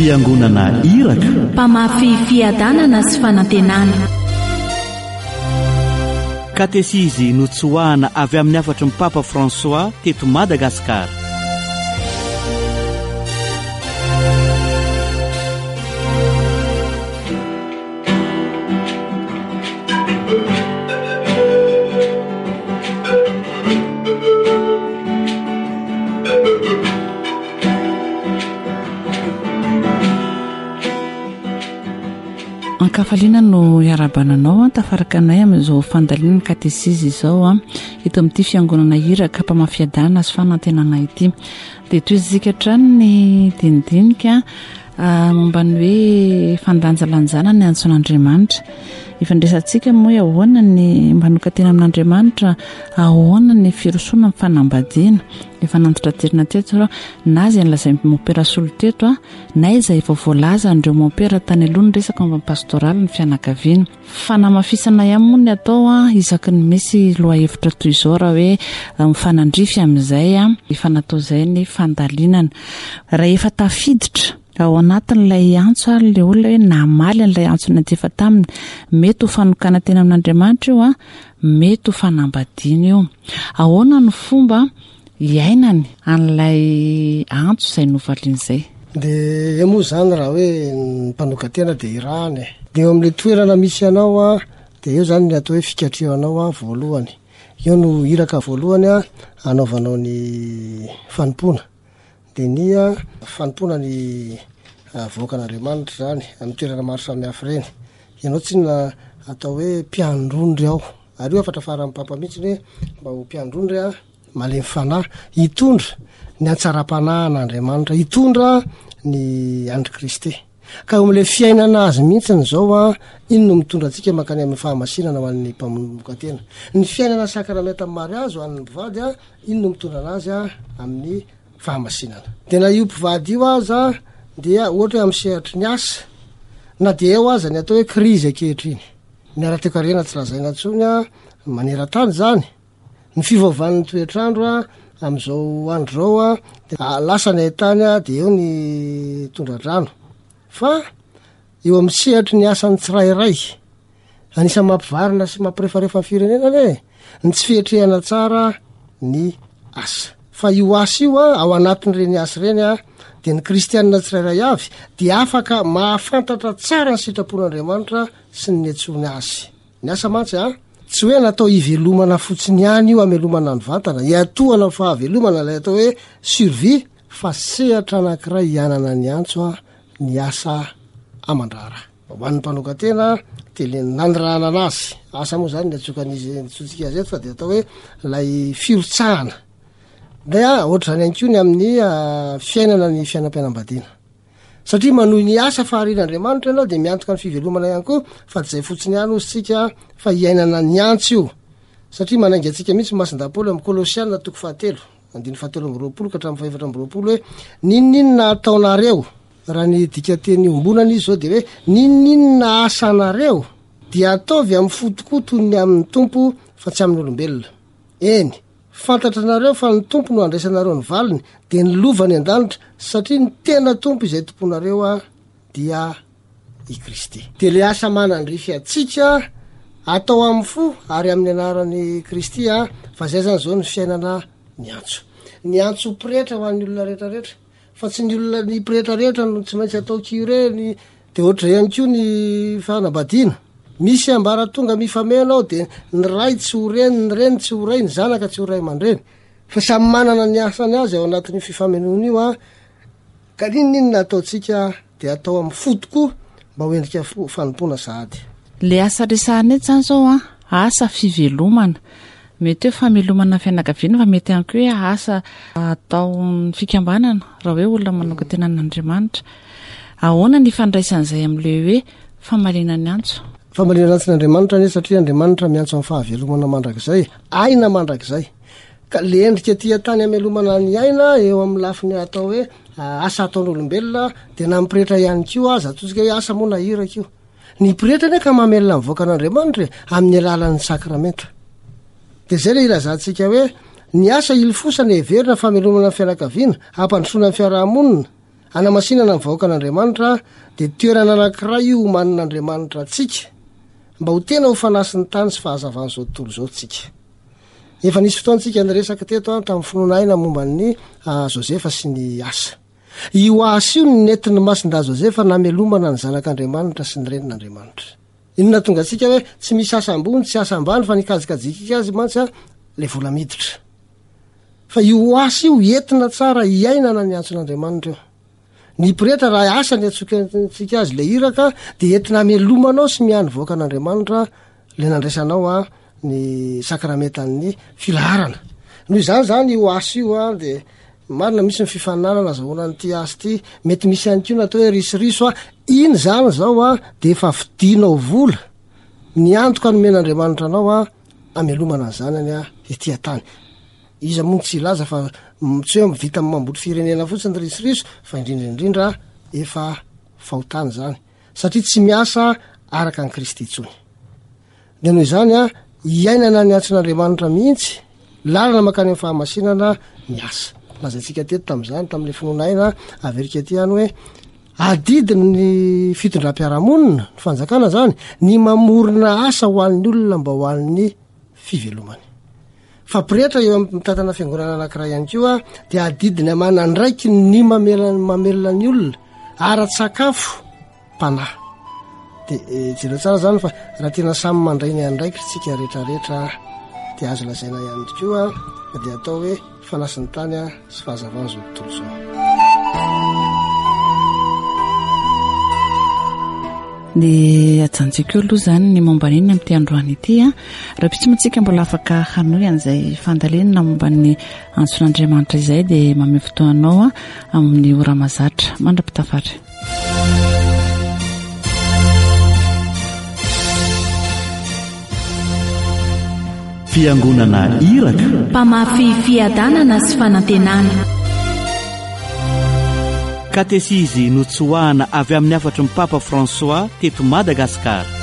fiangonana iraka, mpamafy fiadanana sy fanantenana. katesizy notsoahana avy amin'ny afatry ny Papa François teto Madagasikara. Kafalina no iarabananao tafaraka anay amin'izao fandaliana katesizy izao eto amin'ity fiangonana iraka mpamafiadana sy fanantenana ity. Dia toy izika hatrany ny dindinika momba ny hoe fandanjalanjana ny antson'Andriamanitra. Ifandraisantsika moa ahoana ny manoka tena amin'Andriamanitra, ahoana ny firosoana amin'ny fanambadiana. Efa nantitra terina teto na izay nylazay mopera solo teto na izay efa voalaza andreo mopera tany aloha ny resaka momba pastoraly ny fianakaviana. Fanamafisana ihany moa ny atao isaky ny misy loha hevitra toy izao raha hoe mifanandrify amin'izay efa natao izay ny fandalinana. Raha efa tafiditra ao anatin'ilay antso ilay olona hoe namaly an'ilay antso nanty efa taminy, mety ho fanokana tena amin'Andriamanitra io mety ho fanambadiana io. Ahoana ny fomba iainany an'ilay antso izay novalian'izay? Dia moa zany raha hoe mpanokatena dia irany. Dia eo amin'ilay toerana misy ianao dia eo zany ny atao hoe fikatrehanao voalohany. Eo no iraka voalohany anaovanao ny fanompona. Dia ny fanompona ny voakan'Andriamanitra zany amin'ny toerana maro samihafa ireny. Ianao tsy na atao hoe mpiandrondry ao. Ary io afatra fara amin'ny Papa mihitsy hoe mba ho mpiandrondry malemy fanahy, hitondra ny antsara-panahyn'Andriamanitra, hitondra ny Andry Kristy. Ka eo amin'ilay fiainana azy mihitsy izao ino no mitondra antsika mankany amin'ny fahamasinana ho an'ny mpamokatena. Ny fiainana sakramenta amin'ny mariazy ho an'ny mpivady ino no mitondra anazy amin'ny fahamasinana. Dia na io mpivady io aza dia ohatra hoe amin'ny sehatry ny asa na dia eo aza ny atao hoe krizy ankehitriny. Ny ara-toekarena tsy lazaina intsony maneran-tany zany. Ny fivaovan'ny toetrandro amin'izao andro zao dia lasa ny haintany dia eo ny tondra-drano. Fa eo amin'ny sehatry ny asan'ny tsirairay anisan'ny mampivarina sy mampirefarefa ny firenena ny tsy fihetrehana tsara ny asa. Fa io asa io ao anatin'ireny asa ireny dia ny kristianina tsirairay avy dia afaka mahafantatra tsara ny sitrapon'Andriamanitra sy ny netsony azy. Ny asa mantsy tsy hoe natao hivelomana fotsiny ihany io amelomana ny vatana, hiatohana fahavelomana ilay atao hoe survie, fa sehatra anankiray hianana ny antso ny asa amandrara. Ho an'ny mpanokatena dia nanirahana anazy. Asa moa zany ny atsokan'izy nitsontsika azy eto fa dia atao hoe lay firotsahana. Dia ohatra zany ihany koa ny amin'ny fiainana ny fiainam-pianambadiana. Satria manohy ny asa faharin'Andriamanitra ianao dia miantoka ny fivelomana ihany koa, fa tsy izay fotsiny ihany ositsika fa hiainana ny antso io. Satria manainga antsika mihitsy Masin-Dapoly amin'ny Kolosiana 4:7, 7:20 ka hatramin'ny 4:20 hoe ninninona ataonareo, raha ny dika teny ombonana izy zao dia hoe ninninona asanareo dia ataovy amin'ny fotokoto ny amin'ny tompo fa tsy amin'ny olombelona. Eny, fantatranareo fa ny tompo no andraisanareo ny valiny dia ny lovany an-danitra, satria ny tena tompo izay tomponareo dia i Kristy. Dia le asa manandrify atsika atao amin'ny fo ary amin'ny anaran'ny Kristy fa zay zany zao ny fiainana ny antso. Ny antso pretra ho an'ny olona rehetrarehetra, fa tsy ny olona ny pretra rehetra no tsy maintsy atao curé dia ohatra ihany koa ny fanambadiana. Misy ambara tonga mifamenao dia ny ray tsy ho reny, ny reny tsy ho ray, ny zanaka tsy ho ray aman-dreny. Fa samy manana ny asany azy ao anatin'ny fifamenoana io ka ninninona ataontsika dia atao amin'ny fotoko mba ho endrika fanompona sahady. Le asa resahana eto zany zao asa fivelomana. Mety hoe famelomana fianakaviana fa mety ihany koa hoe asa atao fikambanana raha hoe olona manoka tena n'Andriamanitra. Ahoana ny fandraisan'izay amin'ilay hoe famalina ny antso? Famalina antso n'Andriamanitra satria Andriamanitra miantso amin'ny fahavelomana mandrakizay, aina mandrakizay. Ka le endrika tia tany amelomana ny aina eo amin'ny lafiny atao hoe asa ataon'olombelona dia na mipretra ihany koa aza atsika hoe asa moa nahiraka io. Ny pretra ne ka mamelona mivoaka an'Andriamanitra amin'ny alalan'ny sakramenta. Dia zay le ilazantsika hoe ny asa ilofosana heverina famelomana fianakaviana, hampandrosoana ny fiarahamonina, anamasinana nyvahoaka an'andriamanitra dia toerana anankiray io manin'andriamanitra atsika mba ho tena ho fanasiny tany sy fahazavany zao tontolo zao tsika. Efa nisy fotoantsika nyresaka teto tamin'ny finoanaina momban'ny Josefa sy ny asa. Io asa io nentin'ny masinda Josefa namelomana ny zanak'Andriamanitra sy ny renin'Andriamanitra. Inona tonga atsika hoe tsy misy asa ambony tsy asa ambany fa nikajikajika azy mantsy le vola miditra. Fa io asa io entina tsara iainana ny antson'Andriamanitra io. Ny pireta raha asa ny atsokantsika azy le iraka dia entina amelomanao sy miany voaka an'Andriamanitra le nandraisanao ny sakrametan'ny filaharana. Noho izany zany io asa io dia marina misy ny fifananana zahoanan'ity asa ity mety misy ihany koa natao hoe risoriso iny zany zao dia efa vidinao vola ny antoka nomen'Andriamanitra anao amelomana ny zanany ety tany. Iza moa tsy ilaza fa tsy hoe vita mamboly firenena fotsiny risoriso fa indrindraindrindra efa fahotany zany satria tsy miasa araka ny Kristy intsony. Dia noho izany iainana ny antson'Andriamanitra mihitsy lalana makany amin'ny fahamasinana ny asa. Lazaintsika teto tamin'izany tamin'ilay finoanaina Amerika ety ihany hoe adidiny ny fitondram-piarahamonina ny fanjakana zany ny mamorona asa ho an'ny olona mba ho an'ny fivelomany. Fa pirehitra eo amin'ny mitantana fiangonana anankiray ihany koa dia adidiny amanandraiky ny mamelona ny olona ara-tsakafo mpanahy. Dia jereo tsara zany fa raha tena samy mandray ny andraikitra tsika rehetrarehetra dia azo lazaina ihany koa dia atao hoe fanasiny tany sy fahazavana zao tontolo zao. Dia ajantsika eo aloha zany ny momba n'iny amin'ity androany ity raha pitsomantsika mbola afaka hanoy an'izay fandalenina momba ny antson'Andriamanitra izay dia mame fotoanao amin'ny ora mazatra mandra-pitafatra. Fiangonana Iraka, mpamafy fiadanana sy fanantenana. Katesizy notsoahana avy amin'ny afatry ny Papa François teto Madagasikara.